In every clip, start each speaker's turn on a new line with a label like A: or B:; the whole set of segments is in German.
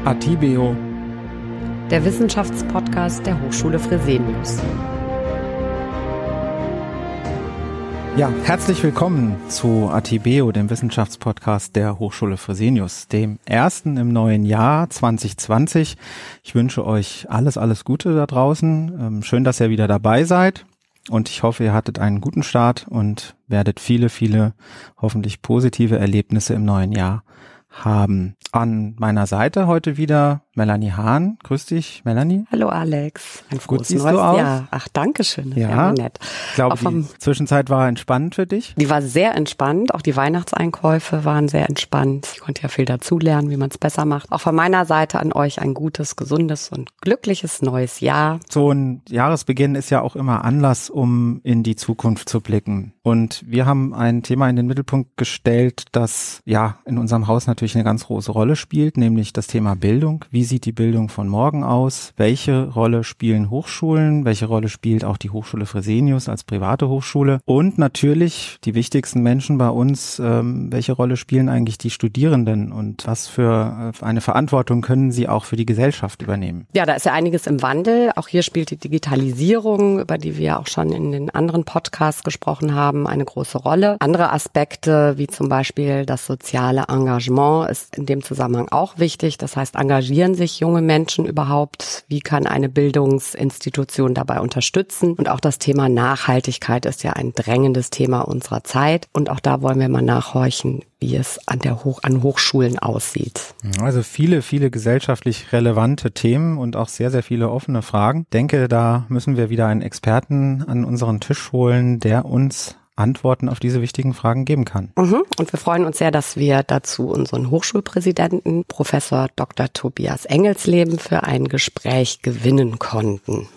A: Atibeo,
B: der Wissenschaftspodcast der Hochschule Fresenius.
A: Ja, herzlich willkommen zu Atibeo, dem Wissenschaftspodcast der Hochschule Fresenius, dem ersten im neuen Jahr 2020. Ich wünsche euch alles Gute da draußen. Schön, dass ihr wieder dabei seid. Und ich hoffe, ihr hattet einen guten Start und werdet viele hoffentlich positive Erlebnisse im neuen Jahr haben. An meiner Seite heute wieder Melanie Hahn. Grüß dich, Melanie.
B: Hallo Alex. Ein frohes
A: neues
B: Jahr. Ach, danke schön. Das
A: ja,
B: nett.
A: Ich glaube, die Zwischenzeit war entspannt für dich.
B: Die war sehr entspannt. Auch die Weihnachtseinkäufe waren sehr entspannt. Ich konnte ja viel dazulernen, wie man es besser macht. Auch von meiner Seite an euch ein gutes, gesundes und glückliches neues Jahr.
A: So ein Jahresbeginn ist ja auch immer Anlass, um in die Zukunft zu blicken. Und wir haben ein Thema in den Mittelpunkt gestellt, das ja in unserem Haus natürlich eine ganz große Rolle spielt, nämlich das Thema Bildung. Wie sieht die Bildung von morgen aus? Welche Rolle spielen Hochschulen? Welche Rolle spielt auch die Hochschule Fresenius als private Hochschule? Und natürlich die wichtigsten Menschen bei uns, welche Rolle spielen eigentlich die Studierenden und was für eine Verantwortung können sie auch für die Gesellschaft übernehmen?
B: Ja, da ist ja einiges im Wandel. Auch hier spielt die Digitalisierung, über die wir auch schon in den anderen Podcasts gesprochen haben, eine große Rolle. Andere Aspekte, wie zum Beispiel das soziale Engagement, ist in dem Zusammenhang auch wichtig. Das heißt, engagieren sich junge Menschen überhaupt? Wie kann eine Bildungsinstitution dabei unterstützen? Und auch das Thema Nachhaltigkeit ist ja ein drängendes Thema unserer Zeit. Und auch da wollen wir mal nachhorchen, wie es an Hochschulen aussieht.
A: Also viele gesellschaftlich relevante Themen und auch sehr viele offene Fragen. Ich denke, da müssen wir wieder einen Experten an unseren Tisch holen, der uns Antworten auf diese wichtigen Fragen geben kann.
B: Und wir freuen uns sehr, dass wir dazu unseren Hochschulpräsidenten, Professor Dr. Tobias Engelsleben, für ein Gespräch gewinnen konnten.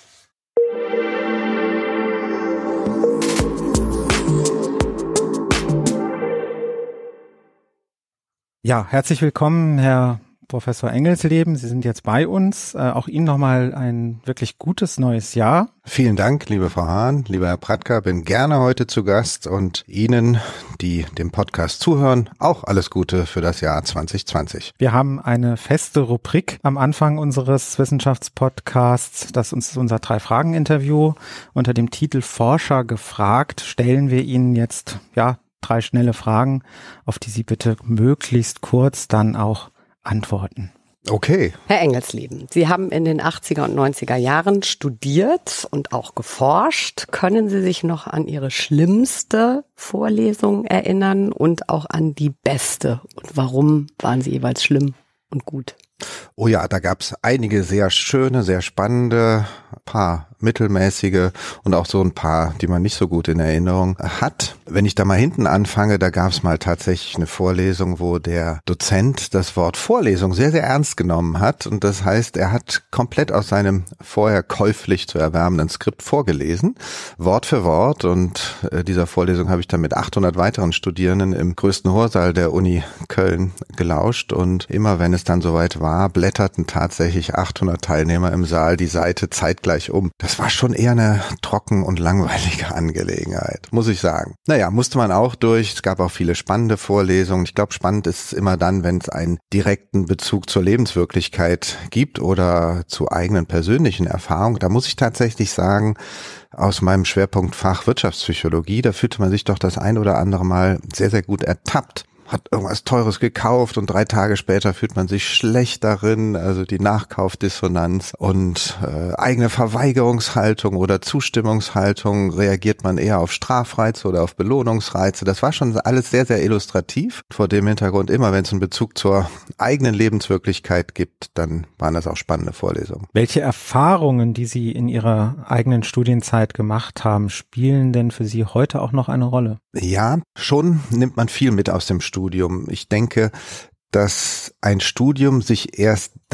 A: Ja, herzlich willkommen, Herr Professor Engelsleben. Sie sind jetzt bei uns. Auch Ihnen nochmal ein wirklich gutes neues Jahr.
C: Vielen Dank, liebe Frau Hahn, lieber Herr Pratka. Bin gerne heute zu Gast und Ihnen, die dem Podcast zuhören, auch alles Gute für das Jahr 2020.
A: Wir haben eine feste Rubrik am Anfang unseres Wissenschaftspodcasts. Das ist unser 3-Fragen-Interview. Unter dem Titel Forscher gefragt stellen wir Ihnen jetzt 3 schnelle Fragen, auf die Sie bitte möglichst kurz dann auch antworten.
C: Okay.
B: Herr Engelsleben, Sie haben in den 80er und 90er Jahren studiert und auch geforscht. Können Sie sich noch an Ihre schlimmste Vorlesung erinnern und auch an die beste? Und warum waren sie jeweils schlimm und gut?
C: Oh ja, da gab's einige sehr schöne, sehr spannende, paar mittelmäßige und auch so ein paar, die man nicht so gut in Erinnerung hat. Wenn ich da mal hinten anfange, da gab's mal tatsächlich eine Vorlesung, wo der Dozent das Wort Vorlesung sehr ernst genommen hat. Und das heißt, er hat komplett aus seinem vorher käuflich zu erwerbenden Skript vorgelesen, Wort für Wort. Und dieser Vorlesung habe ich dann mit 800 weiteren Studierenden im größten Hörsaal der Uni Köln gelauscht. Und immer wenn es dann soweit war, blätterten tatsächlich 800 Teilnehmer im Saal die Seite zeitgleich um. Das war schon eher eine trocken und langweilige Angelegenheit, muss ich sagen. Naja, musste man auch durch. Es gab auch viele spannende Vorlesungen. Ich glaube, spannend ist es immer dann, wenn es einen direkten Bezug zur Lebenswirklichkeit gibt oder zu eigenen persönlichen Erfahrungen. Da muss ich tatsächlich sagen, aus meinem Schwerpunktfach Wirtschaftspsychologie, da fühlte man sich doch das ein oder andere Mal sehr gut ertappt. Hat irgendwas Teures gekauft und 3 Tage später fühlt man sich schlecht darin, also die Nachkaufdissonanz und eigene Verweigerungshaltung oder Zustimmungshaltung, reagiert man eher auf Strafreize oder auf Belohnungsreize. Das war schon alles sehr illustrativ. Vor dem Hintergrund, immer wenn es einen Bezug zur eigenen Lebenswirklichkeit gibt, dann waren das auch spannende Vorlesungen.
A: Welche Erfahrungen, die Sie in Ihrer eigenen Studienzeit gemacht haben, spielen denn für Sie heute auch noch eine Rolle?
C: Ja, schon nimmt man viel mit aus dem Studium. Ich denke, dass ein Studium sich erst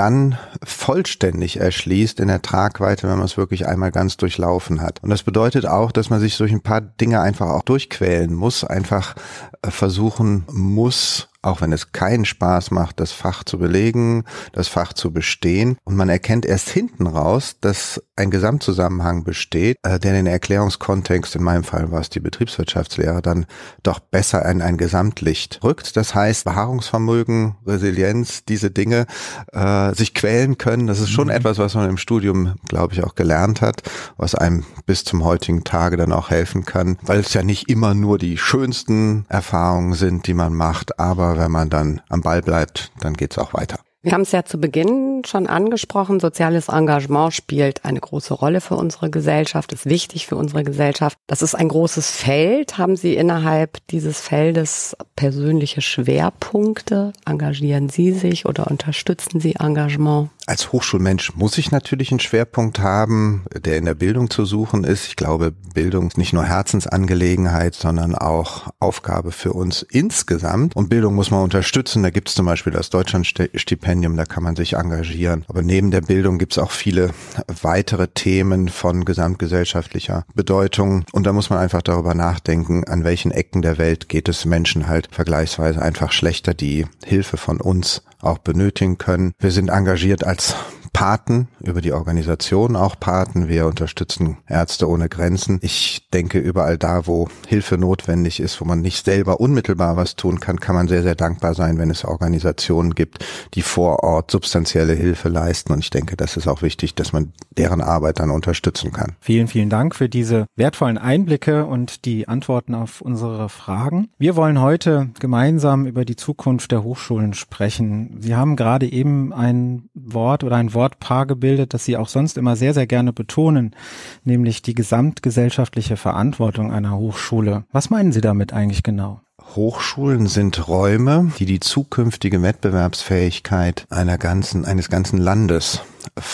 C: dann vollständig erschließt in der Tragweite, wenn man es wirklich einmal ganz durchlaufen hat. Und das bedeutet auch, dass man sich durch ein paar Dinge einfach auch durchquälen muss, einfach versuchen muss, auch wenn es keinen Spaß macht, das Fach zu belegen, das Fach zu bestehen. Und man erkennt erst hinten raus, dass ein Gesamtzusammenhang besteht, der den Erklärungskontext, in meinem Fall war es die Betriebswirtschaftslehre, dann doch besser in ein Gesamtlicht rückt. Das heißt, Beharrungsvermögen, Resilienz, diese Dinge, sich quälen können, das ist schon etwas, was man im Studium, glaube ich, auch gelernt hat, was einem bis zum heutigen Tage dann auch helfen kann, weil es ja nicht immer nur die schönsten Erfahrungen sind, die man macht, aber wenn man dann am Ball bleibt, dann geht's auch weiter.
B: Wir haben es ja zu Beginn schon angesprochen, soziales Engagement spielt eine große Rolle für unsere Gesellschaft, ist wichtig für unsere Gesellschaft. Das ist ein großes Feld. Haben Sie innerhalb dieses Feldes persönliche Schwerpunkte? Engagieren Sie sich oder unterstützen Sie Engagement?
C: Als Hochschulmensch muss ich natürlich einen Schwerpunkt haben, der in der Bildung zu suchen ist. Ich glaube, Bildung ist nicht nur Herzensangelegenheit, sondern auch Aufgabe für uns insgesamt. Und Bildung muss man unterstützen. Da gibt es zum Beispiel das Deutschlandstipendium, da kann man sich engagieren. Aber neben der Bildung gibt es auch viele weitere Themen von gesamtgesellschaftlicher Bedeutung. Und da muss man einfach darüber nachdenken, an welchen Ecken der Welt geht es Menschen halt vergleichsweise einfach schlechter, die Hilfe von uns auch benötigen können. Wir sind engagiert als Paten, über die Organisation auch Paten. Wir unterstützen Ärzte ohne Grenzen. Ich denke, überall da, wo Hilfe notwendig ist, wo man nicht selber unmittelbar was tun kann, kann man sehr, sehr dankbar sein, wenn es Organisationen gibt, die vor Ort substanzielle Hilfe leisten. Und ich denke, das ist auch wichtig, dass man deren Arbeit dann unterstützen kann.
A: Vielen, vielen Dank für diese wertvollen Einblicke und die Antworten auf unsere Fragen. Wir wollen heute gemeinsam über die Zukunft der Hochschulen sprechen. Sie haben gerade eben ein Wort oder ein Wortpaar gebildet, das Sie auch sonst immer sehr, sehr gerne betonen, nämlich die gesamtgesellschaftliche Verantwortung einer Hochschule. Was meinen Sie damit eigentlich genau?
C: Hochschulen sind Räume, die die zukünftige Wettbewerbsfähigkeit eines ganzen Landes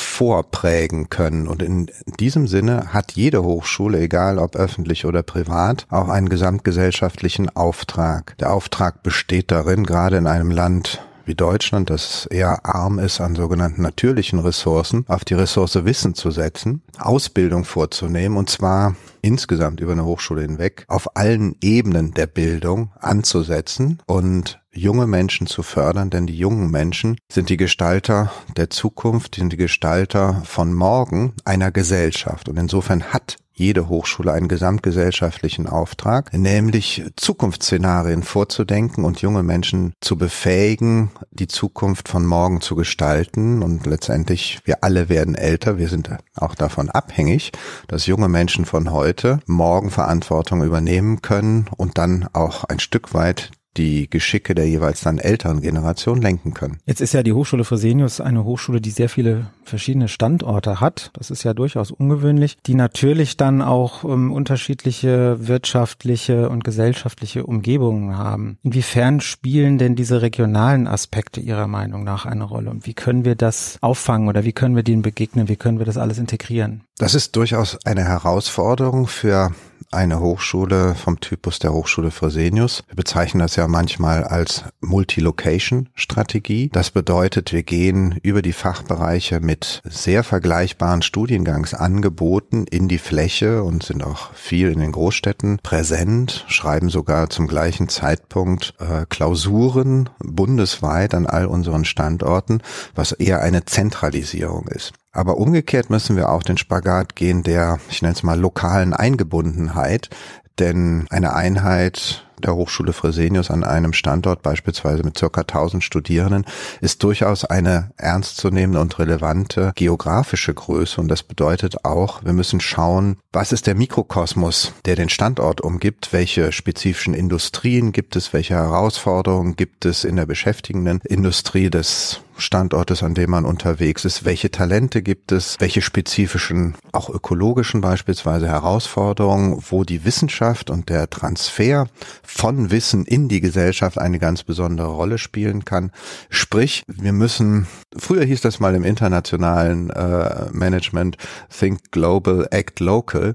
C: vorprägen können. Und in diesem Sinne hat jede Hochschule, egal ob öffentlich oder privat, auch einen gesamtgesellschaftlichen Auftrag. Der Auftrag besteht darin, gerade in einem Land wie Deutschland, das eher arm ist an sogenannten natürlichen Ressourcen, auf die Ressource Wissen zu setzen, Ausbildung vorzunehmen, und zwar insgesamt über eine Hochschule hinweg, auf allen Ebenen der Bildung anzusetzen und junge Menschen zu fördern, denn die jungen Menschen sind die Gestalter der Zukunft, sind die Gestalter von morgen einer Gesellschaft. Und insofern hat jede Hochschule einen gesamtgesellschaftlichen Auftrag, nämlich Zukunftsszenarien vorzudenken und junge Menschen zu befähigen, die Zukunft von morgen zu gestalten. Und letztendlich, wir alle werden älter, wir sind auch davon abhängig, dass junge Menschen von heute morgen Verantwortung übernehmen können und dann auch ein Stück weit die Geschicke der jeweils dann älteren Generation lenken können.
A: Jetzt ist ja die Hochschule Fresenius eine Hochschule, die sehr viele verschiedene Standorte hat. Das ist ja durchaus ungewöhnlich, die natürlich dann auch unterschiedliche wirtschaftliche und gesellschaftliche Umgebungen haben. Inwiefern spielen denn diese regionalen Aspekte Ihrer Meinung nach eine Rolle? Und wie können wir das auffangen oder wie können wir denen begegnen? Wie können wir das alles integrieren?
C: Das ist durchaus eine Herausforderung für eine Hochschule vom Typus der Hochschule Fresenius. Wir bezeichnen das ja manchmal als Multi-Location-Strategie. Das bedeutet, wir gehen über die Fachbereiche mit sehr vergleichbaren Studiengangsangeboten in die Fläche und sind auch viel in den Großstädten präsent, schreiben sogar zum gleichen Zeitpunkt Klausuren bundesweit an all unseren Standorten, was eher eine Zentralisierung ist. Aber umgekehrt müssen wir auch den Spagat gehen der, ich nenne es mal, lokalen Eingebundenheit, denn eine Einheit der Hochschule Fresenius an einem Standort, beispielsweise mit ca. 1000 Studierenden, ist durchaus eine ernstzunehmende und relevante geografische Größe. Und das bedeutet auch, wir müssen schauen, was ist der Mikrokosmos, der den Standort umgibt, welche spezifischen Industrien gibt es, welche Herausforderungen gibt es in der beschäftigenden Industrie des Standortes, an dem man unterwegs ist, welche Talente gibt es, welche spezifischen, auch ökologischen beispielsweise Herausforderungen, wo die Wissenschaft und der Transfer von Wissen in die Gesellschaft eine ganz besondere Rolle spielen kann. Sprich, wir müssen, früher hieß das mal im internationalen Management, Think Global, Act Local,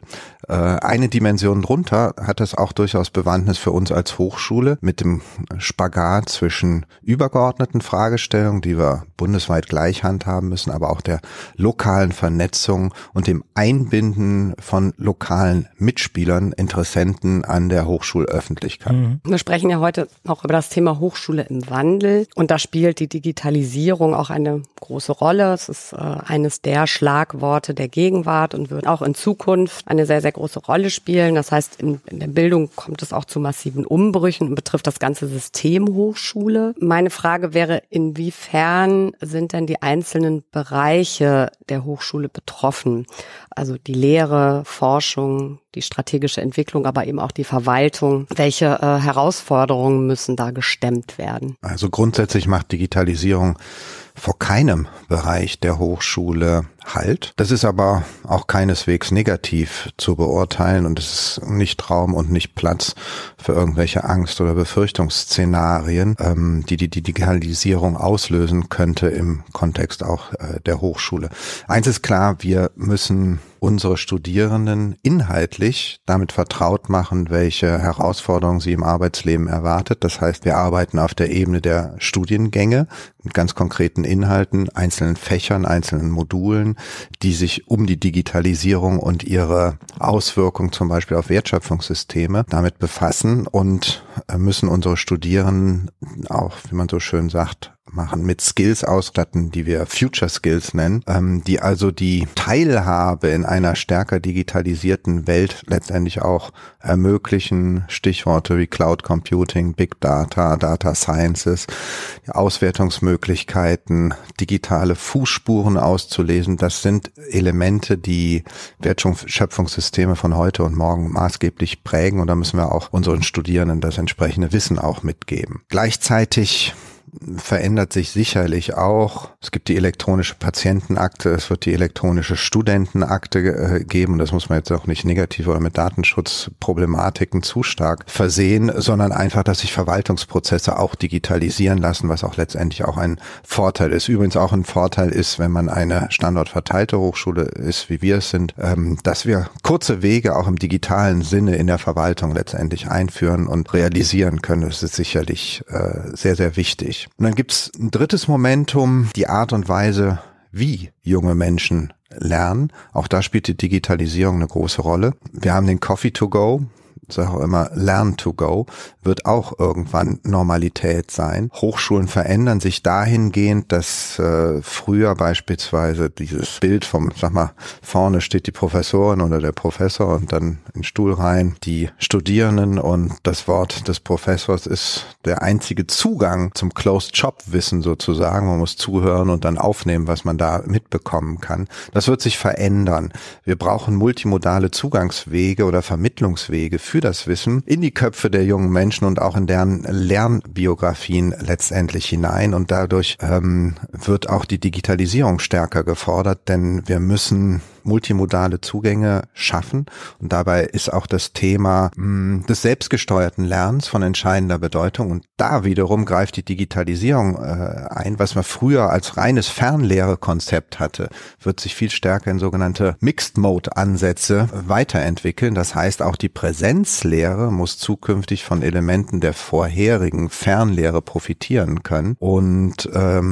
C: Eine Dimension drunter hat es auch durchaus Bewandtnis für uns als Hochschule mit dem Spagat zwischen übergeordneten Fragestellungen, die wir bundesweit gleich handhaben müssen, aber auch der lokalen Vernetzung und dem Einbinden von lokalen Mitspielern, Interessenten an der Hochschulöffentlichkeit.
B: Wir sprechen ja heute auch über das Thema Hochschule im Wandel und da spielt die Digitalisierung auch eine große Rolle. Es ist eines der Schlagworte der Gegenwart und wird auch in Zukunft eine sehr, sehr große Rolle spielen. Das heißt, in der Bildung kommt es auch zu massiven Umbrüchen und betrifft das ganze System Hochschule. Meine Frage wäre, inwiefern sind denn die einzelnen Bereiche der Hochschule betroffen? Also die Lehre, Forschung, die strategische Entwicklung, aber eben auch die Verwaltung. Welche Herausforderungen müssen da gestemmt werden?
C: Also grundsätzlich macht Digitalisierung vor keinem Bereich der Hochschule Halt. Das ist aber auch keineswegs negativ zu beurteilen und es ist nicht Raum und nicht Platz für irgendwelche Angst- oder Befürchtungsszenarien, die Digitalisierung auslösen könnte im Kontext auch der Hochschule. Eins ist klar, wir müssen unsere Studierenden inhaltlich damit vertraut machen, welche Herausforderungen sie im Arbeitsleben erwartet. Das heißt, wir arbeiten auf der Ebene der Studiengänge mit ganz konkreten Inhalten, einzelnen Fächern, einzelnen Modulen, die sich um die Digitalisierung und ihre Auswirkungen zum Beispiel auf Wertschöpfungssysteme damit befassen und müssen unsere Studierenden auch, wie man so schön sagt, mit Skills ausstatten, die wir Future Skills nennen, die also die Teilhabe in einer stärker digitalisierten Welt letztendlich auch ermöglichen. Stichworte wie Cloud Computing, Big Data, Data Sciences, die Auswertungsmöglichkeiten, digitale Fußspuren auszulesen. Das sind Elemente, die Wertschöpfungssysteme von heute und morgen maßgeblich prägen und da müssen wir auch unseren Studierenden das entsprechende Wissen auch mitgeben. Gleichzeitig verändert sich sicherlich auch. Es gibt die elektronische Patientenakte, es wird die elektronische Studentenakte geben. Das muss man jetzt auch nicht negativ oder mit Datenschutzproblematiken zu stark versehen, sondern einfach, dass sich Verwaltungsprozesse auch digitalisieren lassen, was auch letztendlich auch ein Vorteil ist. Übrigens auch ein Vorteil ist, wenn man eine standortverteilte Hochschule ist, wie wir es sind, dass wir kurze Wege auch im digitalen Sinne in der Verwaltung letztendlich einführen und realisieren können. Das ist sicherlich sehr, sehr wichtig. Und dann gibt's ein drittes Momentum, die Art und Weise, wie junge Menschen lernen. Auch da spielt die Digitalisierung eine große Rolle. Wir haben den Coffee to go. Ich sage auch immer, Learn to go wird auch irgendwann Normalität sein. Hochschulen verändern sich dahingehend, dass früher beispielsweise dieses Bild vom, vorne steht die Professorin oder der Professor und dann in Stuhlreihen die Studierenden und das Wort des Professors ist der einzige Zugang zum Closed-Shop-Wissen sozusagen. Man muss zuhören und dann aufnehmen, was man da mitbekommen kann. Das wird sich verändern. Wir brauchen multimodale Zugangswege oder Vermittlungswege für das Wissen in die Köpfe der jungen Menschen und auch in deren Lernbiografien letztendlich hinein. Und dadurch wird auch die Digitalisierung stärker gefordert, denn wir müssen multimodale Zugänge schaffen. Und dabei ist auch das Thema des selbstgesteuerten Lernens von entscheidender Bedeutung. Und da wiederum greift die Digitalisierung ein. Was man früher als reines Fernlehrekonzept hatte, wird sich viel stärker in sogenannte Mixed-Mode-Ansätze weiterentwickeln. Das heißt, auch die Präsenzlehre muss zukünftig von Elementen der vorherigen Fernlehre profitieren können und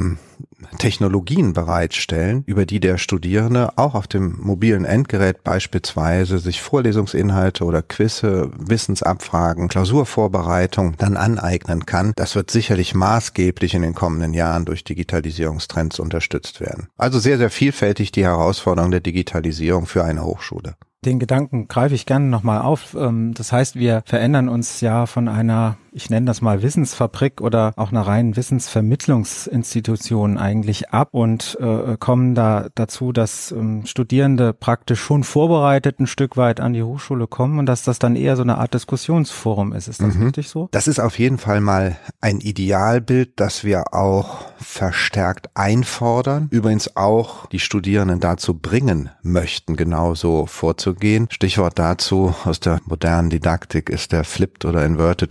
C: Technologien bereitstellen, über die der Studierende auch auf dem mobilen Endgerät beispielsweise sich Vorlesungsinhalte oder Quizze, Wissensabfragen, Klausurvorbereitung dann aneignen kann. Das wird sicherlich maßgeblich in den kommenden Jahren durch Digitalisierungstrends unterstützt werden. Also sehr, sehr vielfältig die Herausforderung der Digitalisierung für eine Hochschule.
A: Den Gedanken greife ich gerne nochmal auf. Das heißt, wir verändern uns ja von einer, ich nenne das mal Wissensfabrik oder auch einer reinen Wissensvermittlungsinstitution eigentlich ab und kommen da dazu, dass Studierende praktisch schon vorbereitet ein Stück weit an die Hochschule kommen und dass das dann eher so eine Art Diskussionsforum ist. Ist das richtig so?
C: Das ist auf jeden Fall mal ein Idealbild, das wir auch verstärkt einfordern. Übrigens auch die Studierenden dazu bringen möchten, genauso vorzugehen. Stichwort dazu aus der modernen Didaktik ist der Flipped oder Inverted Classroom.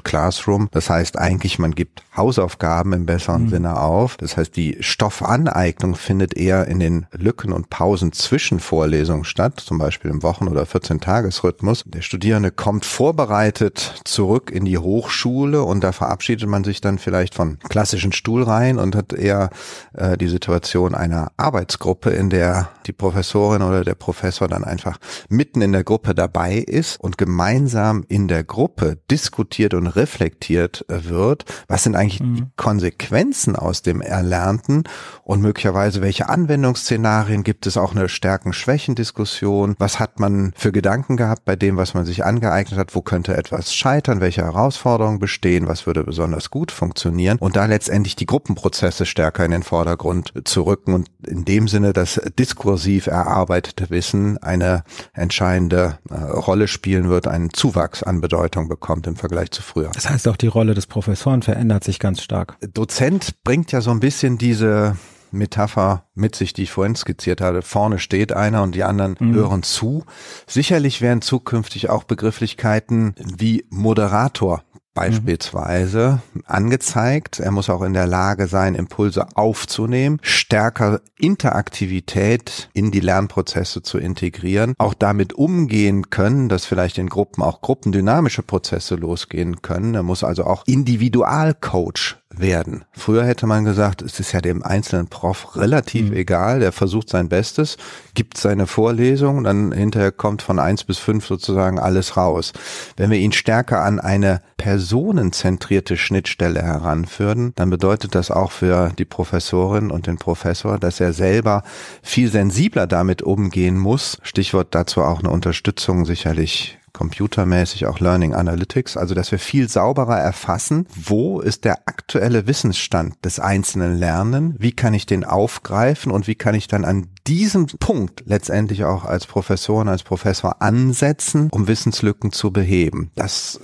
C: Classroom. Das heißt eigentlich, man gibt Hausaufgaben im besseren Sinne auf. Das heißt, die Stoffaneignung findet eher in den Lücken und Pausen zwischen Vorlesungen statt, zum Beispiel im Wochen- oder 14-Tages-Rhythmus. Der Studierende kommt vorbereitet zurück in die Hochschule und da verabschiedet man sich dann vielleicht von klassischen Stuhlreihen und hat eher die Situation einer Arbeitsgruppe, in der die Professorin oder der Professor dann einfach mitten in der Gruppe dabei ist und gemeinsam in der Gruppe diskutiert und reflektiert wird, was sind eigentlich die Konsequenzen aus dem Erlernten und möglicherweise welche Anwendungsszenarien gibt es, auch eine Stärken-Schwächen-Diskussion, was hat man für Gedanken gehabt bei dem, was man sich angeeignet hat, wo könnte etwas scheitern, welche Herausforderungen bestehen, was würde besonders gut funktionieren und da letztendlich die Gruppenprozesse stärker in den Vordergrund zu rücken und in dem Sinne das diskursiv erarbeitete Wissen eine entscheidende Rolle spielen wird, einen Zuwachs an Bedeutung bekommt im Vergleich zu früher.
A: Das heißt, auch die Rolle des Professoren verändert sich ganz stark.
C: Dozent bringt ja so ein bisschen diese Metapher mit sich, die ich vorhin skizziert hatte. Vorne steht einer und die anderen hören zu. Sicherlich werden zukünftig auch Begrifflichkeiten wie Moderator beispielsweise angezeigt. Er muss auch in der Lage sein, Impulse aufzunehmen, stärker Interaktivität in die Lernprozesse zu integrieren, auch damit umgehen können, dass vielleicht in Gruppen auch gruppendynamische Prozesse losgehen können. Er muss also auch Individualcoach werden. Früher hätte man gesagt, es ist ja dem einzelnen Prof relativ egal, der versucht sein Bestes, gibt seine Vorlesung, dann hinterher kommt von 1 bis 5 sozusagen alles raus. Wenn wir ihn stärker an eine personenzentrierte Schnittstelle heranführen, dann bedeutet das auch für die Professorin und den Professor, dass er selber viel sensibler damit umgehen muss. Stichwort dazu auch eine Unterstützung sicherlich computermäßig, auch Learning Analytics, also dass wir viel sauberer erfassen, wo ist der aktuelle Wissensstand des einzelnen Lernen, wie kann ich den aufgreifen und wie kann ich dann an diesem Punkt letztendlich auch als Professorin, als Professor ansetzen, um Wissenslücken zu beheben. Das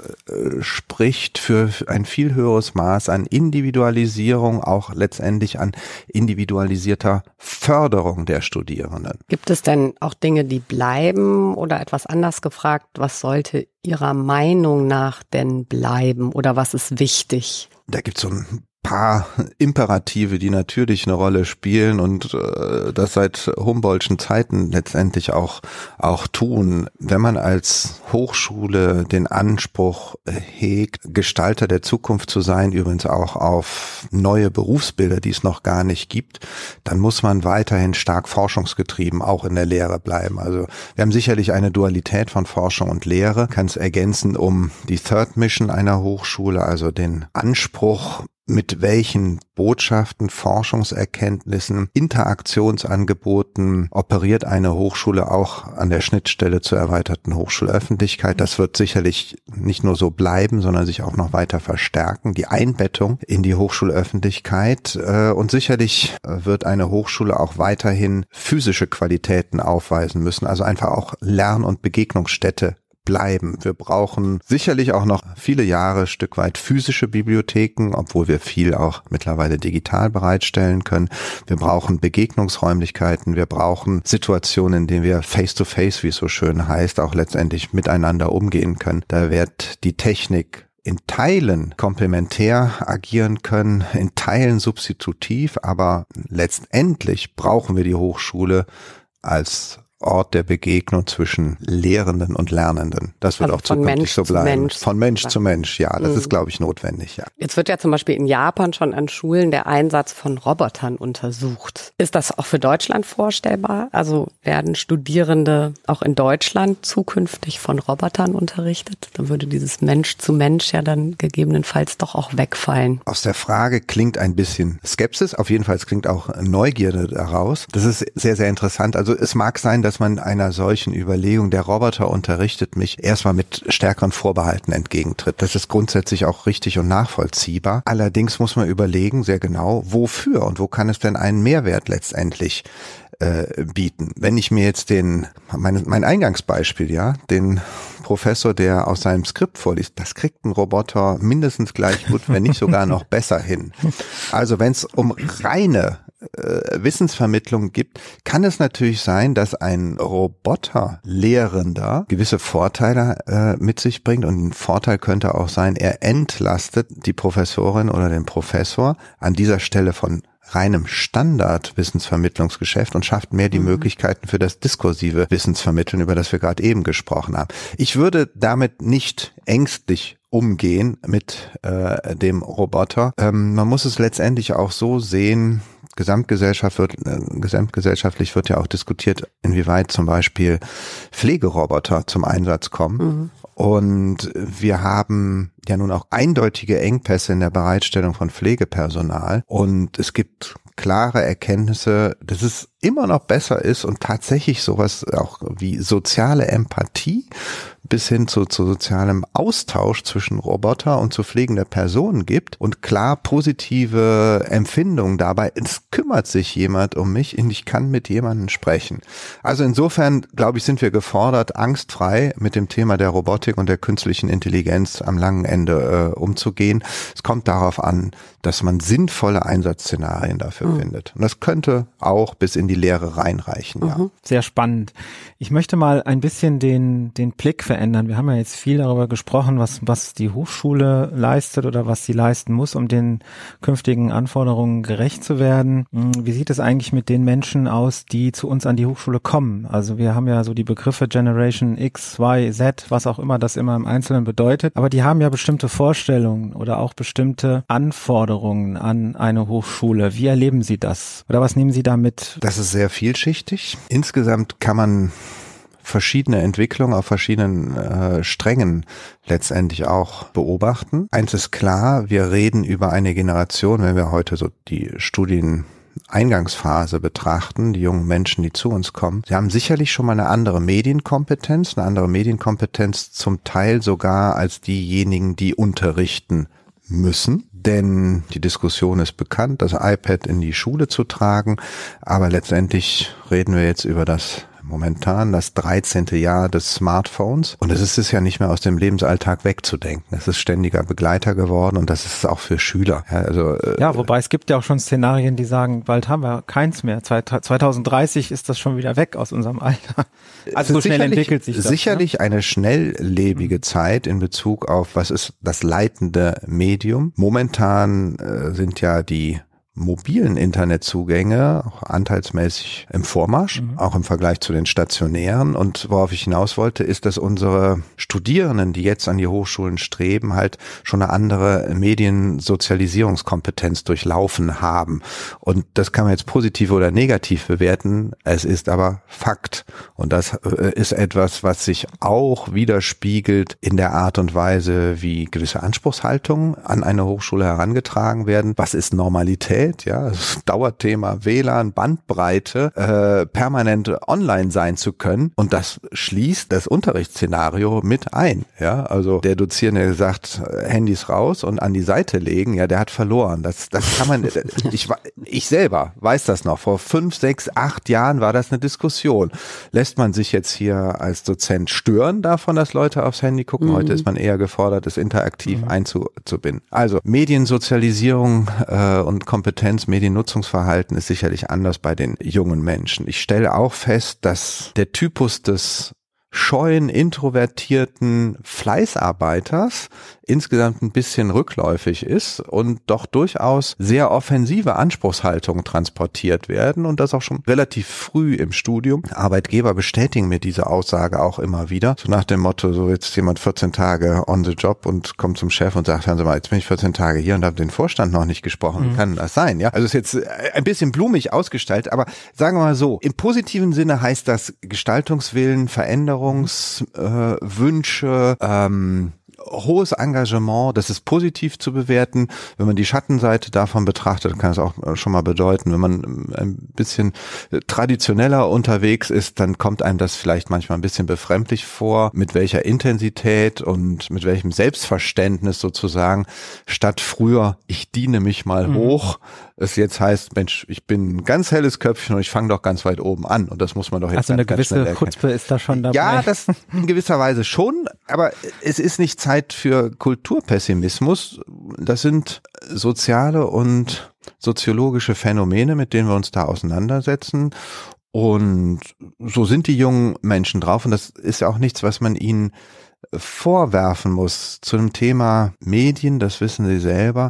C: spricht für ein viel höheres Maß an Individualisierung, auch letztendlich an individualisierter Förderung der Studierenden.
B: Gibt es denn auch Dinge, die bleiben oder etwas anders gefragt, was sollte Ihrer Meinung nach denn bleiben oder was ist wichtig?
C: Da gibt's so ein paar Imperative, die natürlich eine Rolle spielen und das seit Humboldtschen Zeiten letztendlich auch tun. Wenn man als Hochschule den Anspruch hegt, Gestalter der Zukunft zu sein, übrigens auch auf neue Berufsbilder, die es noch gar nicht gibt, dann muss man weiterhin stark forschungsgetrieben auch in der Lehre bleiben. Also wir haben sicherlich eine Dualität von Forschung und Lehre, kann es ergänzen um die Third Mission einer Hochschule, also den Anspruch, mit welchen Botschaften, Forschungserkenntnissen, Interaktionsangeboten operiert eine Hochschule auch an der Schnittstelle zur erweiterten Hochschulöffentlichkeit. Das wird sicherlich nicht nur so bleiben, sondern sich auch noch weiter verstärken. Die Einbettung in die Hochschulöffentlichkeit und sicherlich wird eine Hochschule auch weiterhin physische Qualitäten aufweisen müssen, also einfach auch Lern- und Begegnungsstätte bleiben. Wir brauchen sicherlich auch noch viele Jahre Stück weit physische Bibliotheken, obwohl wir viel auch mittlerweile digital bereitstellen können. Wir brauchen Begegnungsräumlichkeiten, wir brauchen Situationen, in denen wir face-to-face, wie es so schön heißt, auch letztendlich miteinander umgehen können. Da wird die Technik in Teilen komplementär agieren können, in Teilen substitutiv, aber letztendlich brauchen wir die Hochschule als Ort der Begegnung zwischen Lehrenden und Lernenden. Das wird
B: also
C: auch zukünftig so bleiben. Von Mensch zu Mensch, ja. Das ist, glaube ich, notwendig, ja.
B: Jetzt wird ja zum Beispiel in Japan schon an Schulen der Einsatz von Robotern untersucht. Ist das auch für Deutschland vorstellbar? Also werden Studierende auch in Deutschland zukünftig von Robotern unterrichtet? Dann würde dieses Mensch zu Mensch ja dann gegebenenfalls doch auch wegfallen.
C: Aus der Frage klingt ein bisschen Skepsis. Auf jeden Fall, es klingt auch Neugierde daraus. Das ist sehr, sehr interessant. Also es mag sein, dass man einer solchen Überlegung, der Roboter unterrichtet mich, erstmal mit stärkeren Vorbehalten entgegentritt. Das ist grundsätzlich auch richtig und nachvollziehbar. Allerdings muss man überlegen, sehr genau, wofür und wo kann es denn einen Mehrwert letztendlich bieten. Wenn ich mir jetzt mein Eingangsbeispiel, ja, den Professor, der aus seinem Skript vorliest, das kriegt ein Roboter mindestens gleich gut, wenn nicht sogar noch besser hin. Also wenn es um reine Wissensvermittlung gibt, kann es natürlich sein, dass ein Roboterlehrender gewisse Vorteile mit sich bringt, und ein Vorteil könnte auch sein, er entlastet die Professorin oder den Professor an dieser Stelle von reinem Standard-Wissensvermittlungsgeschäft und schafft mehr die Möglichkeiten für das diskursive Wissensvermitteln, über das wir gerade eben gesprochen haben. Ich würde damit nicht ängstlich umgehen mit dem Roboter. Man muss es letztendlich auch so sehen, gesamtgesellschaftlich wird ja auch diskutiert, inwieweit zum Beispiel Pflegeroboter zum Einsatz kommen. Und wir haben ja nun auch eindeutige Engpässe in der Bereitstellung von Pflegepersonal. Und es gibt klare Erkenntnisse, dass es immer noch besser ist und tatsächlich sowas auch wie soziale Empathie bis hin zu sozialem Austausch zwischen Roboter und zu pflegender Personen gibt und klar positive Empfindungen dabei. Es kümmert sich jemand um mich und ich kann mit jemandem sprechen. Also insofern, glaube ich, sind wir gefordert, angstfrei mit dem Thema der Robotik und der künstlichen Intelligenz am langen Ende umzugehen. Es kommt darauf an, dass man sinnvolle Einsatzszenarien dafür findet. Und das könnte auch bis in die Lehre reinreichen. Ja.
A: Sehr spannend. Ich möchte mal ein bisschen den Blick verändern. Wir haben ja jetzt viel darüber gesprochen, was die Hochschule leistet oder was sie leisten muss, um den künftigen Anforderungen gerecht zu werden. Wie sieht es eigentlich mit den Menschen aus, die zu uns an die Hochschule kommen? Also wir haben ja so die Begriffe Generation X, Y, Z, was auch immer das immer im Einzelnen bedeutet. Aber die haben ja bestimmte Vorstellungen oder auch bestimmte Anforderungen an eine Hochschule. Wie erleben Sie das? Oder was nehmen Sie da mit?
C: Das ist sehr vielschichtig. Insgesamt kann man verschiedene Entwicklungen auf verschiedenen Strängen letztendlich auch beobachten. Eins ist klar, wir reden über eine Generation, wenn wir heute so die Studieneingangsphase betrachten, die jungen Menschen, die zu uns kommen. Sie haben sicherlich schon mal eine andere Medienkompetenz zum Teil sogar als diejenigen, die unterrichten müssen, denn die Diskussion ist bekannt, das iPad in die Schule zu tragen, aber letztendlich reden wir jetzt über das 13. Jahr des Smartphones, und es ist ja nicht mehr aus dem Lebensalltag wegzudenken. Es ist ständiger Begleiter geworden und das ist auch für Schüler. Ja,
A: wobei es gibt ja auch schon Szenarien, die sagen, bald haben wir keins mehr. 2030 ist das schon wieder weg aus unserem Alter. Also so schnell entwickelt sich das.
C: Sicherlich eine schnelllebige Zeit in Bezug auf, was ist das leitende Medium. Momentan sind ja die mobilen Internetzugänge auch anteilsmäßig im Vormarsch, auch im Vergleich zu den stationären. Und worauf ich hinaus wollte, ist, dass unsere Studierenden, die jetzt an die Hochschulen streben, halt schon eine andere Mediensozialisierungskompetenz durchlaufen haben. Und das kann man jetzt positiv oder negativ bewerten. Es ist aber Fakt. Und das ist etwas, was sich auch widerspiegelt in der Art und Weise, wie gewisse Anspruchshaltungen an eine Hochschule herangetragen werden. Was ist Normalität? Ja, das Dauerthema WLAN, Bandbreite, permanent online sein zu können, und das schließt das Unterrichtsszenario mit ein. Ja, also der Dozierende sagt, Handys raus und an die Seite legen, ja, der hat verloren. Das kann man, ich selber weiß das noch, vor 5, 6, 8 Jahren war das eine Diskussion. Lässt man sich jetzt hier als Dozent stören davon, dass Leute aufs Handy gucken? Heute ist man eher gefordert, es interaktiv einzubinden. Also Mediensozialisierung und Kompetenz, Mediennutzungsverhalten ist sicherlich anders bei den jungen Menschen. Ich stelle auch fest, dass der Typus des scheuen, introvertierten Fleißarbeiters insgesamt ein bisschen rückläufig ist und doch durchaus sehr offensive Anspruchshaltungen transportiert werden, und das auch schon relativ früh im Studium. Arbeitgeber bestätigen mir diese Aussage auch immer wieder, so nach dem Motto, so jetzt jemand 14 Tage on the job und kommt zum Chef und sagt, hören Sie mal, jetzt bin ich 14 Tage hier und habe den Vorstand noch nicht gesprochen. Wie kann das sein? Ja, also ist jetzt ein bisschen blumig ausgestaltet, aber sagen wir mal so, im positiven Sinne heißt das Gestaltungswillen, Veränderungswünsche, hohes Engagement, das ist positiv zu bewerten. Wenn man die Schattenseite davon betrachtet, kann es auch schon mal bedeuten, wenn man ein bisschen traditioneller unterwegs ist, dann kommt einem das vielleicht manchmal ein bisschen befremdlich vor, mit welcher Intensität und mit welchem Selbstverständnis sozusagen statt früher, ich diene mich mal hoch, es jetzt heißt, Mensch, ich bin ein ganz helles Köpfchen und ich fange doch ganz weit oben an, und das muss man doch jetzt
A: also eine gewisse Chutzpe ist da schon dabei.
C: Ja, das in gewisser Weise schon, aber es ist nicht Zeit für Kulturpessimismus. Das sind soziale und soziologische Phänomene, mit denen wir uns da auseinandersetzen. Und so sind die jungen Menschen drauf. Und das ist ja auch nichts, was man ihnen vorwerfen muss. Zu dem Thema Medien, das wissen Sie selber,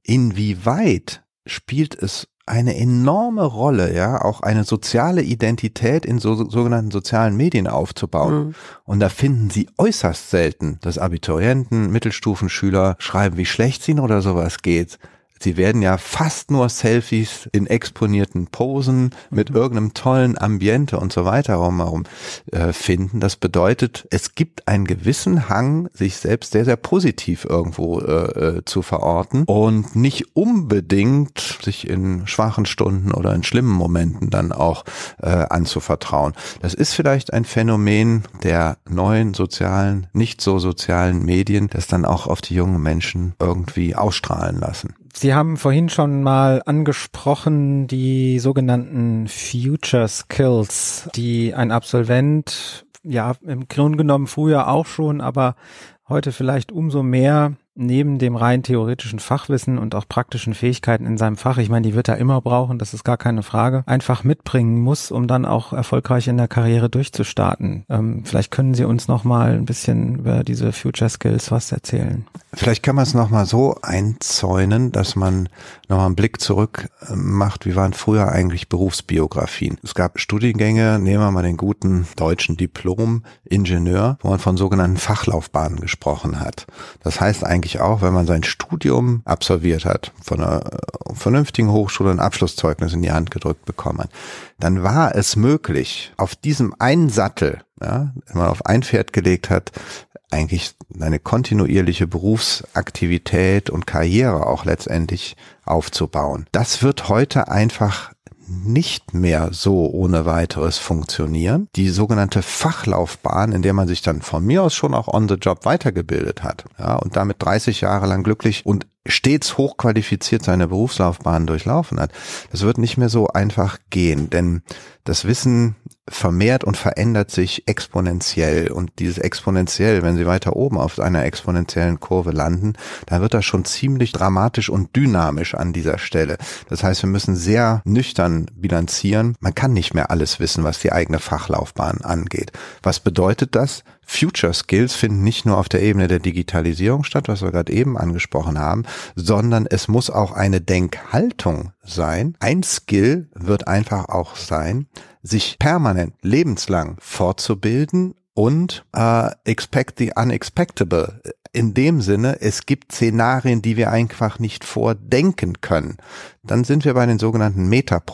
C: inwieweit spielt es eine enorme Rolle, ja, auch eine soziale Identität in sogenannten sozialen Medien aufzubauen. Mhm. Und da finden Sie äußerst selten, dass Abiturienten, Mittelstufenschüler schreiben, wie schlecht es ihnen oder sowas geht. Sie werden ja fast nur Selfies in exponierten Posen mit irgendeinem tollen Ambiente und so weiter rumherum finden. Das bedeutet, es gibt einen gewissen Hang, sich selbst sehr, sehr positiv irgendwo zu verorten und nicht unbedingt sich in schwachen Stunden oder in schlimmen Momenten dann auch anzuvertrauen. Das ist vielleicht ein Phänomen der neuen sozialen, nicht so sozialen Medien, das dann auch auf die jungen Menschen irgendwie ausstrahlen lassen.
A: Sie haben vorhin schon mal angesprochen die sogenannten Future Skills, die ein Absolvent, ja, im Grunde genommen früher auch schon, aber heute vielleicht umso mehr neben dem rein theoretischen Fachwissen und auch praktischen Fähigkeiten in seinem Fach, ich meine, die wird er immer brauchen, das ist gar keine Frage, einfach mitbringen muss, um dann auch erfolgreich in der Karriere durchzustarten. Vielleicht können Sie uns noch mal ein bisschen über diese Future Skills was erzählen.
C: Vielleicht kann man es noch mal so einzäunen, dass man noch mal einen Blick zurück macht, wie waren früher eigentlich Berufsbiografien. Es gab Studiengänge, nehmen wir mal den guten deutschen Diplom-Ingenieur, wo man von sogenannten Fachlaufbahnen gesprochen hat. Das heißt eigentlich auch, wenn man sein Studium absolviert hat, von einer vernünftigen Hochschule ein Abschlusszeugnis in die Hand gedrückt bekommen hat, dann war es möglich, auf diesem einen Sattel, ja, wenn man auf ein Pferd gelegt hat, eigentlich eine kontinuierliche Berufsaktivität und Karriere auch letztendlich aufzubauen. Das wird heute einfach nicht mehr so ohne weiteres funktionieren. Die sogenannte Fachlaufbahn, in der man sich dann von mir aus schon auch on the job weitergebildet hat, ja, und damit 30 Jahre lang glücklich und stets hochqualifiziert seine Berufslaufbahn durchlaufen hat, das wird nicht mehr so einfach gehen, denn das Wissen vermehrt und verändert sich exponentiell und dieses exponentiell, wenn Sie weiter oben auf einer exponentiellen Kurve landen, dann wird das schon ziemlich dramatisch und dynamisch an dieser Stelle. Das heißt, wir müssen sehr nüchtern bilanzieren. Man kann nicht mehr alles wissen, was die eigene Fachlaufbahn angeht. Was bedeutet das? Future Skills finden nicht nur auf der Ebene der Digitalisierung statt, was wir gerade eben angesprochen haben, sondern es muss auch eine Denkhaltung sein. Ein Skill wird einfach auch sein, sich permanent lebenslang fortzubilden und expect the unexpectable. In dem Sinne, es gibt Szenarien, die wir einfach nicht vordenken können. Dann sind wir bei den sogenannten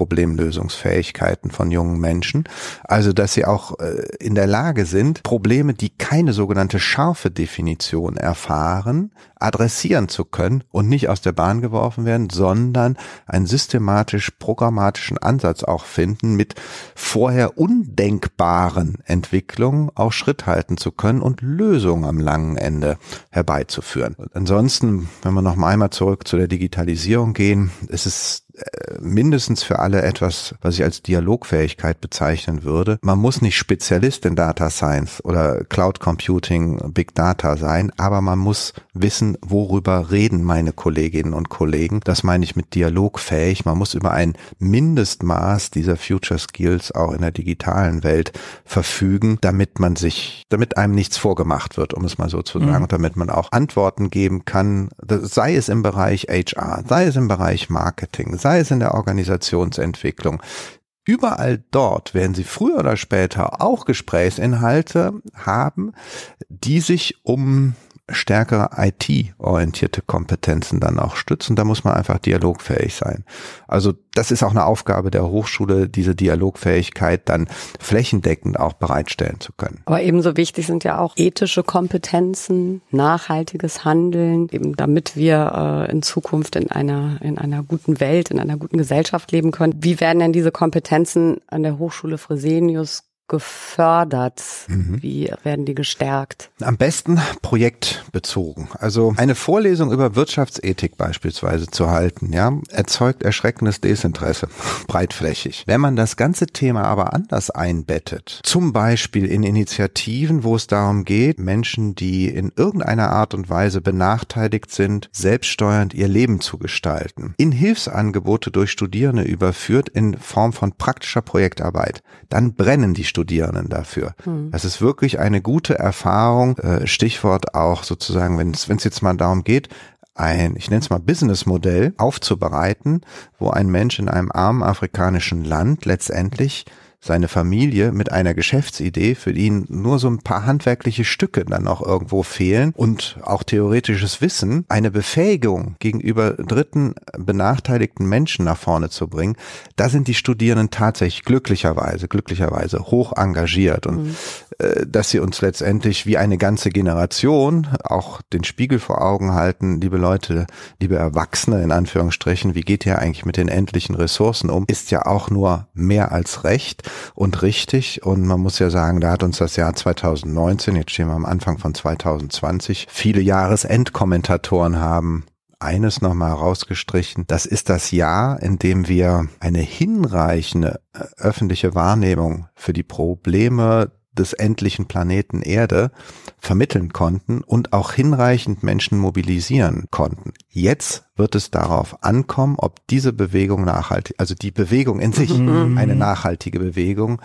C: Metaproblemlösungsfähigkeiten von jungen Menschen. Also, dass sie auch in der Lage sind, Probleme, die keine sogenannte scharfe Definition erfahren, adressieren zu können und nicht aus der Bahn geworfen werden, sondern einen systematisch-programmatischen Ansatz auch finden, mit vorher undenkbaren Entwicklungen auch Schritt halten zu können und Lösungen am langen Ende herbeizuführen. Und ansonsten, wenn wir noch mal einmal zurück zu der Digitalisierung gehen, ist es mindestens für alle etwas, was ich als Dialogfähigkeit bezeichnen würde. Man muss nicht Spezialist in Data Science oder Cloud Computing, Big Data sein, aber man muss wissen, worüber reden meine Kolleginnen und Kollegen. Das meine ich mit dialogfähig. Man muss über ein Mindestmaß dieser Future Skills auch in der digitalen Welt verfügen, damit einem nichts vorgemacht wird, um es mal so zu sagen, und damit man auch Antworten geben kann, sei es im Bereich HR, sei es im Bereich Marketing, sei es in der Organisationsentwicklung. Überall dort werden Sie früher oder später auch Gesprächsinhalte haben, die sich um stärkere IT-orientierte Kompetenzen dann auch stützen. Da muss man einfach dialogfähig sein. Also das ist auch eine Aufgabe der Hochschule, diese Dialogfähigkeit dann flächendeckend auch bereitstellen zu können.
B: Aber ebenso wichtig sind ja auch ethische Kompetenzen, nachhaltiges Handeln, eben damit wir in Zukunft in einer guten Welt, in einer guten Gesellschaft leben können. Wie werden denn diese Kompetenzen an der Hochschule Fresenius gefördert? Wie werden die gestärkt?
C: Am besten projektbezogen. Also eine Vorlesung über Wirtschaftsethik beispielsweise zu halten, ja, erzeugt erschreckendes Desinteresse, breitflächig. Wenn man das ganze Thema aber anders einbettet, zum Beispiel in Initiativen, wo es darum geht, Menschen, die in irgendeiner Art und Weise benachteiligt sind, selbststeuernd ihr Leben zu gestalten, in Hilfsangebote durch Studierende überführt in Form von praktischer Projektarbeit, dann brennen die Studierenden dafür. Das ist wirklich eine gute Erfahrung, Stichwort auch sozusagen, wenn es jetzt mal darum geht, ich nenne es mal Businessmodell aufzubereiten, wo ein Mensch in einem armen afrikanischen Land letztendlich seine Familie mit einer Geschäftsidee, für die nur so ein paar handwerkliche Stücke dann noch irgendwo fehlen und auch theoretisches Wissen, eine Befähigung gegenüber dritten benachteiligten Menschen nach vorne zu bringen, da sind die Studierenden tatsächlich glücklicherweise hoch engagiert und dass sie uns letztendlich wie eine ganze Generation auch den Spiegel vor Augen halten, liebe Leute, liebe Erwachsene in Anführungsstrichen, wie geht ihr eigentlich mit den endlichen Ressourcen um, ist ja auch nur mehr als recht und richtig und man muss ja sagen, da hat uns das Jahr 2019, jetzt stehen wir am Anfang von 2020, viele Jahresendkommentatoren haben eines nochmal rausgestrichen, das ist das Jahr, in dem wir eine hinreichende öffentliche Wahrnehmung für die Probleme des endlichen Planeten Erde vermitteln konnten und auch hinreichend Menschen mobilisieren konnten. Jetzt wird es darauf ankommen, ob diese Bewegung nachhaltig, also die Bewegung in sich eine nachhaltige Bewegung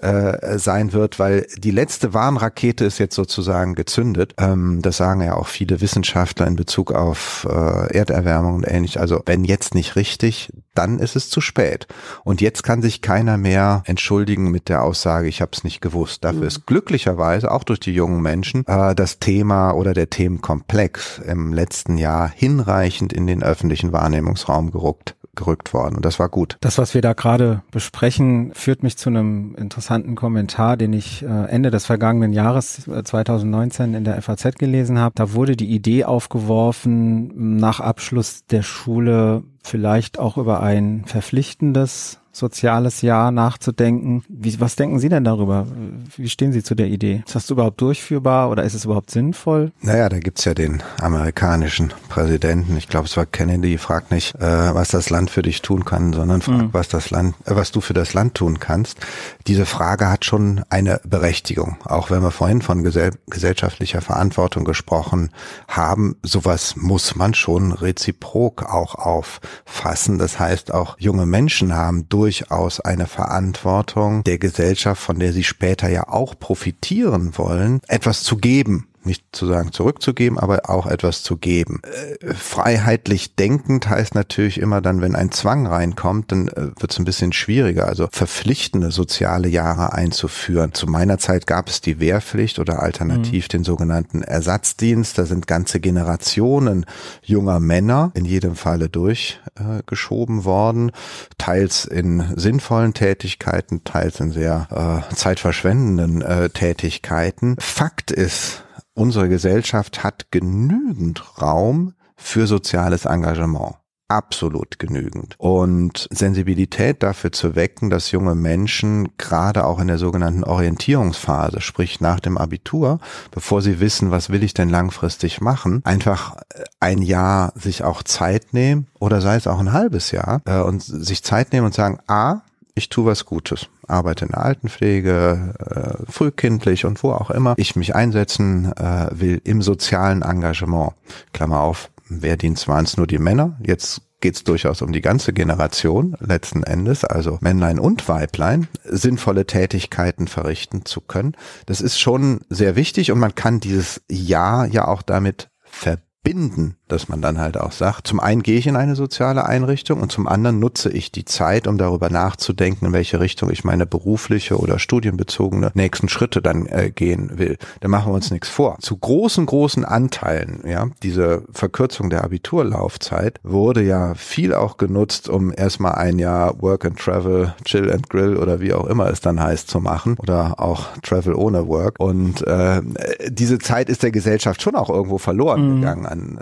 C: sein wird, weil die letzte Warnrakete ist jetzt sozusagen gezündet. Das sagen ja auch viele Wissenschaftler in Bezug auf Erderwärmung und ähnlich. Also wenn jetzt nicht richtig, dann ist es zu spät. Und jetzt kann sich keiner mehr entschuldigen mit der Aussage, ich habe es nicht gewusst. Dafür ist glücklicherweise auch durch die jungen Menschen das Thema oder der Themenkomplex im letzten Jahr hinreichend in den öffentlichen Wahrnehmungsraum gerückt worden. Und das war gut.
A: Das, was wir da gerade besprechen, führt mich zu einem interessanten Kommentar, den ich Ende des vergangenen Jahres 2019 in der FAZ gelesen habe. Da wurde die Idee aufgeworfen, nach Abschluss der Schule vielleicht auch über ein verpflichtendes soziales Jahr nachzudenken. Was denken Sie denn darüber? Wie stehen Sie zu der Idee? Ist das überhaupt durchführbar oder ist es überhaupt sinnvoll?
C: Naja, da gibt's ja den amerikanischen Präsidenten, ich glaube es war Kennedy, fragt nicht, was das Land für dich tun kann, sondern fragt, was du für das Land tun kannst. Diese Frage hat schon eine Berechtigung. Auch wenn wir vorhin von gesellschaftlicher Verantwortung gesprochen haben, sowas muss man schon reziprok auch auffassen. Das heißt, auch junge Menschen haben durchaus eine Verantwortung der Gesellschaft, von der sie später ja auch profitieren wollen, etwas zu geben. Nicht zu sagen zurückzugeben, aber auch etwas zu geben. Freiheitlich denkend heißt natürlich immer dann, wenn ein Zwang reinkommt, dann wird es ein bisschen schwieriger, also verpflichtende soziale Jahre einzuführen. Zu meiner Zeit gab es die Wehrpflicht oder alternativ den sogenannten Ersatzdienst. Da sind ganze Generationen junger Männer in jedem Falle durchgeschoben worden, teils in sinnvollen Tätigkeiten, teils in sehr zeitverschwendenden Tätigkeiten. Fakt ist, unsere Gesellschaft hat genügend Raum für soziales Engagement. Absolut genügend. Und Sensibilität dafür zu wecken, dass junge Menschen gerade auch in der sogenannten Orientierungsphase, sprich nach dem Abitur, bevor sie wissen, was will ich denn langfristig machen, einfach ein Jahr sich auch Zeit nehmen oder sei es auch ein halbes Jahr und sich Zeit nehmen und sagen, ich tue was Gutes, arbeite in der Altenpflege, frühkindlich und wo auch immer ich mich einsetzen will im sozialen Engagement. Klammer auf, Wehrdienst waren es nur die Männer, jetzt geht es durchaus um die ganze Generation letzten Endes, also Männlein und Weiblein, sinnvolle Tätigkeiten verrichten zu können. Das ist schon sehr wichtig und man kann dieses Jahr ja auch damit verbinden, dass man dann halt auch sagt, zum einen gehe ich in eine soziale Einrichtung und zum anderen nutze ich die Zeit, um darüber nachzudenken, in welche Richtung ich meine berufliche oder studienbezogene nächsten Schritte dann gehen will. Da machen wir uns nichts vor. Zu großen Anteilen, ja, diese Verkürzung der Abiturlaufzeit wurde ja viel auch genutzt, um erstmal ein Jahr Work and Travel, Chill and Grill oder wie auch immer es dann heißt zu machen oder auch Travel ohne Work. Und diese Zeit ist der Gesellschaft schon auch irgendwo verloren gegangen und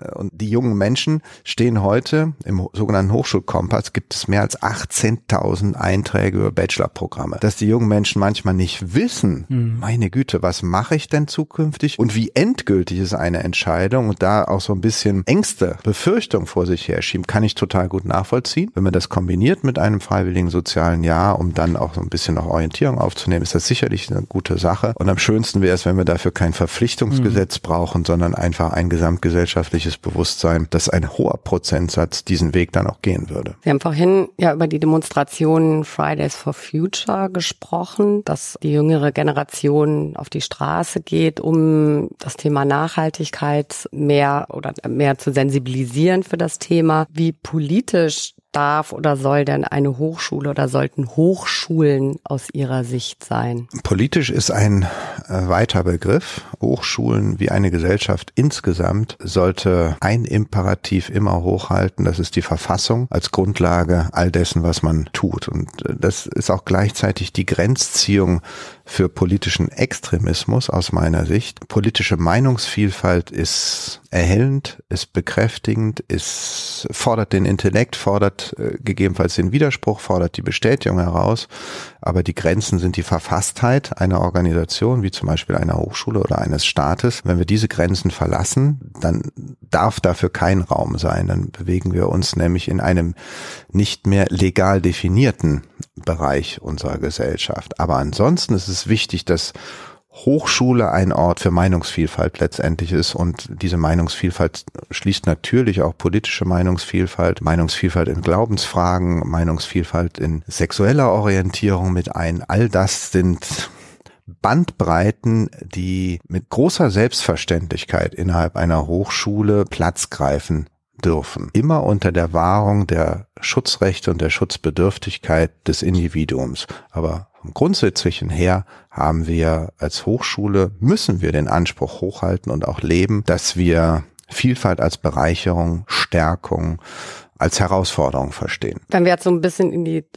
C: die jungen Menschen stehen heute im sogenannten Hochschulkompass, gibt es mehr als 18.000 Einträge über Bachelorprogramme. Dass die jungen Menschen manchmal nicht wissen, meine Güte, was mache ich denn zukünftig und wie endgültig ist eine Entscheidung und da auch so ein bisschen Ängste, Befürchtung vor sich herschieben, kann ich total gut nachvollziehen. Wenn man das kombiniert mit einem freiwilligen sozialen Jahr, um dann auch so ein bisschen noch Orientierung aufzunehmen, ist das sicherlich eine gute Sache. Und am schönsten wäre es, wenn wir dafür kein Verpflichtungsgesetz brauchen, sondern einfach ein gesamtgesellschaftliches Bewusstsein, dass ein hoher Prozentsatz diesen Weg dann auch gehen würde.
B: Wir haben vorhin ja über die Demonstration Fridays for Future gesprochen, dass die jüngere Generation auf die Straße geht, um das Thema Nachhaltigkeit mehr zu sensibilisieren für das Thema. Wie politisch darf oder soll denn eine Hochschule oder sollten Hochschulen aus Ihrer Sicht sein?
C: Politisch ist ein weiter Begriff. Hochschulen wie eine Gesellschaft insgesamt sollte ein Imperativ immer hochhalten. Das ist die Verfassung als Grundlage all dessen, was man tut. Und das ist auch gleichzeitig die Grenzziehung für politischen Extremismus aus meiner Sicht. Politische Meinungsvielfalt ist erhellend, ist bekräftigend, fordert den Intellekt, fordert gegebenenfalls den Widerspruch, fordert die Bestätigung heraus. Aber die Grenzen sind die Verfasstheit einer Organisation, wie zum Beispiel einer Hochschule oder eines Staates. Wenn wir diese Grenzen verlassen, dann darf dafür kein Raum sein. Dann bewegen wir uns nämlich in einem nicht mehr legal definierten Bereich unserer Gesellschaft. Aber ansonsten ist es wichtig, dass Hochschule ein Ort für Meinungsvielfalt letztendlich ist und diese Meinungsvielfalt schließt natürlich auch politische Meinungsvielfalt in Glaubensfragen, Meinungsvielfalt in sexueller Orientierung mit ein. All das sind Bandbreiten, die mit großer Selbstverständlichkeit innerhalb einer Hochschule Platz greifen dürfen. Immer unter der Wahrung der Schutzrechte und der Schutzbedürftigkeit des Individuums. Aber vom Grundsätzlichen her haben wir als Hochschule, müssen wir den Anspruch hochhalten und auch leben, dass wir Vielfalt als Bereicherung, Stärkung, als Herausforderung verstehen.
B: Wenn wir jetzt so ein bisschen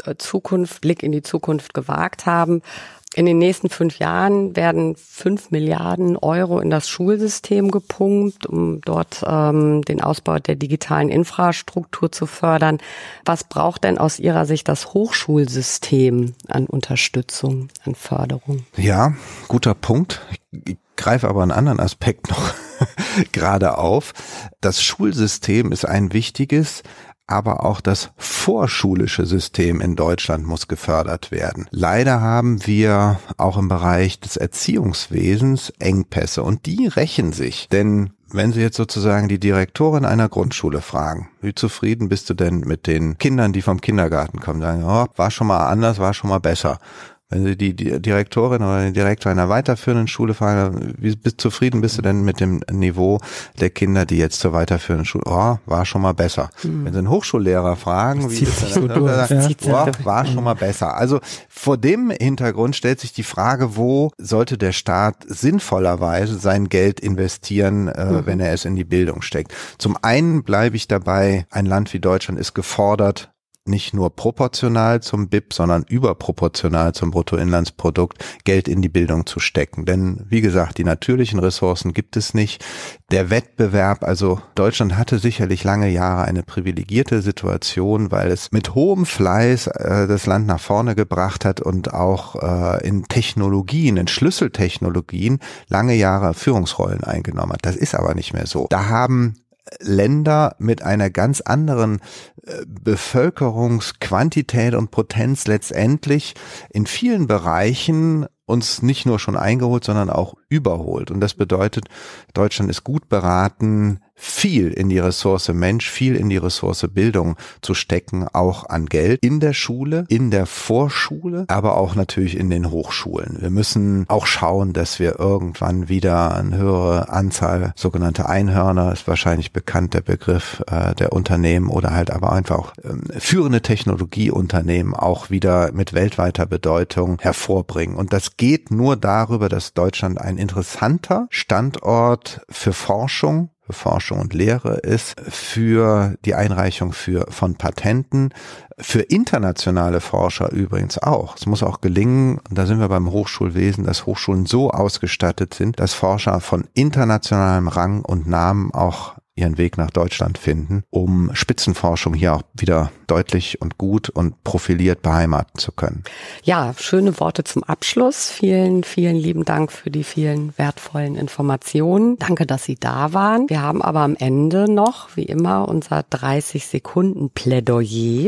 B: Blick in die Zukunft gewagt haben, in den nächsten 5 Jahren werden 5 Milliarden Euro in das Schulsystem gepumpt, um dort den Ausbau der digitalen Infrastruktur zu fördern. Was braucht denn aus Ihrer Sicht das Hochschulsystem an Unterstützung, an Förderung?
C: Ja, guter Punkt. Ich greife aber einen anderen Aspekt noch gerade auf. Das Schulsystem ist ein wichtiges, aber auch das vorschulische System in Deutschland muss gefördert werden. Leider haben wir auch im Bereich des Erziehungswesens Engpässe und die rächen sich. Denn wenn Sie jetzt sozusagen die Direktorin einer Grundschule fragen, wie zufrieden bist du denn mit den Kindern, die vom Kindergarten kommen, sagen, oh, war schon mal anders, war schon mal besser. Wenn Sie die Direktorin oder den Direktor einer weiterführenden Schule fragen, wie zufrieden bist du denn mit dem Niveau der Kinder, die jetzt zur weiterführenden Schule, war schon mal besser. Wenn Sie einen Hochschullehrer fragen, wie ist das denn? War schon mal besser. Also vor dem Hintergrund stellt sich die Frage, wo sollte der Staat sinnvollerweise sein Geld investieren, wenn er es in die Bildung steckt. Zum einen bleibe ich dabei, ein Land wie Deutschland ist gefordert, nicht nur proportional zum BIP, sondern überproportional zum Bruttoinlandsprodukt Geld in die Bildung zu stecken. Denn wie gesagt, die natürlichen Ressourcen gibt es nicht. Der Wettbewerb, also Deutschland hatte sicherlich lange Jahre eine privilegierte Situation, weil es mit hohem Fleiß das Land nach vorne gebracht hat und auch in Technologien, in Schlüsseltechnologien lange Jahre Führungsrollen eingenommen hat. Das ist aber nicht mehr so. Da haben Länder mit einer ganz anderen Bevölkerungsquantität und Potenz letztendlich in vielen Bereichen uns nicht nur schon eingeholt, sondern auch überholt. Und das bedeutet, Deutschland ist gut beraten, viel in die Ressource Mensch, viel in die Ressource Bildung zu stecken, auch an Geld in der Schule, in der Vorschule, aber auch natürlich in den Hochschulen. Wir müssen auch schauen, dass wir irgendwann wieder eine höhere Anzahl sogenannte Einhörner, ist wahrscheinlich bekannt der Begriff der Unternehmen oder halt aber einfach auch führende Technologieunternehmen auch wieder mit weltweiter Bedeutung hervorbringen. Und das geht nur darüber, dass Deutschland ein interessanter Standort für Forschung und Lehre ist, für die Einreichung von Patenten, für internationale Forscher übrigens auch. Es muss auch gelingen, und da sind wir beim Hochschulwesen, dass Hochschulen so ausgestattet sind, dass Forscher von internationalem Rang und Namen auch ihren Weg nach Deutschland finden, um Spitzenforschung hier auch wieder deutlich und gut und profiliert beheimaten zu können.
B: Ja, schöne Worte zum Abschluss. Vielen, vielen lieben Dank für die vielen wertvollen Informationen. Danke, dass Sie da waren. Wir haben aber am Ende noch, wie immer, unser 30-Sekunden-Plädoyer.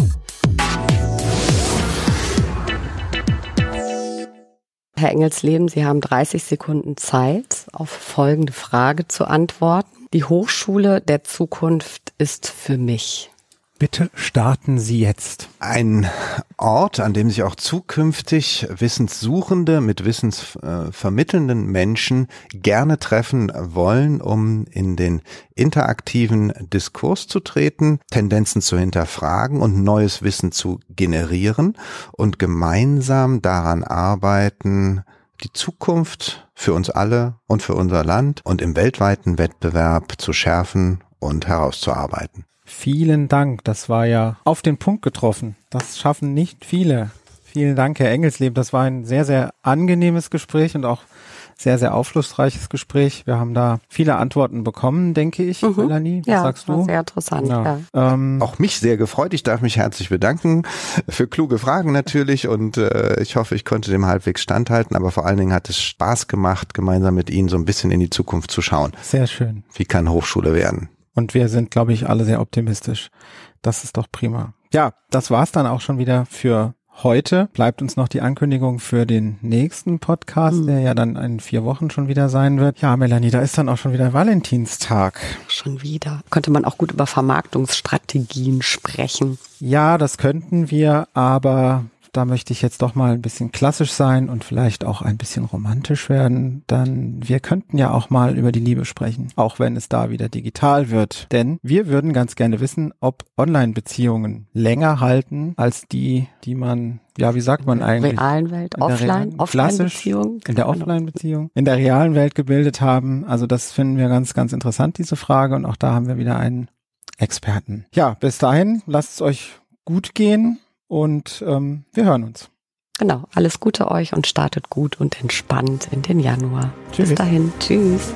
B: Herr Engelsleben, Sie haben 30 Sekunden Zeit, auf folgende Frage zu antworten. Die Hochschule der Zukunft ist für mich.
A: Bitte starten Sie jetzt.
C: Ein Ort, an dem sich auch zukünftig Wissenssuchende mit wissensvermittelnden Menschen gerne treffen wollen, um in den interaktiven Diskurs zu treten, Tendenzen zu hinterfragen und neues Wissen zu generieren und gemeinsam daran arbeiten, die Zukunft für uns alle und für unser Land und im weltweiten Wettbewerb zu schärfen und herauszuarbeiten.
A: Vielen Dank, das war ja auf den Punkt getroffen. Das schaffen nicht viele. Vielen Dank, Herr Engelsleben. Das war ein sehr, sehr angenehmes Gespräch und auch sehr, sehr aufschlussreiches Gespräch. Wir haben da viele Antworten bekommen, denke ich. Melanie, was sagst du?
B: Ja, sehr interessant. Ja.
C: Auch mich sehr gefreut. Ich darf mich herzlich bedanken für kluge Fragen natürlich und ich hoffe, ich konnte dem halbwegs standhalten, aber vor allen Dingen hat es Spaß gemacht, gemeinsam mit Ihnen so ein bisschen in die Zukunft zu schauen.
A: Sehr schön.
C: Wie kann Hochschule werden?
A: Und wir sind, glaube ich, alle sehr optimistisch. Das ist doch prima. Ja, das war's dann auch schon wieder für heute. Bleibt uns noch die Ankündigung für den nächsten Podcast, der ja dann in 4 Wochen schon wieder sein wird. Ja, Melanie, da ist dann auch schon wieder Valentinstag.
B: Schon wieder. Könnte man auch gut über Vermarktungsstrategien sprechen.
A: Ja, das könnten wir, aber da möchte ich jetzt doch mal ein bisschen klassisch sein und vielleicht auch ein bisschen romantisch werden, dann wir könnten ja auch mal über die Liebe sprechen, auch wenn es da wieder digital wird. Denn wir würden ganz gerne wissen, ob Online-Beziehungen länger halten als die man, ja, wie sagt man eigentlich?
B: In der realen Welt, Offline-Beziehung.
A: In der Offline-Beziehung, in der realen Welt gebildet haben. Also das finden wir ganz, ganz interessant, diese Frage. Und auch da haben wir wieder einen Experten. Ja, bis dahin, lasst es euch gut gehen. Und wir hören uns.
B: Genau, alles Gute euch und startet gut und entspannt in den Januar.
A: Tschüss.
B: Bis dahin, tschüss.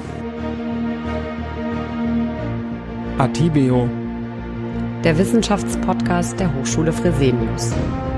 A: Atibeo.
B: Der Wissenschaftspodcast der Hochschule Fresenius.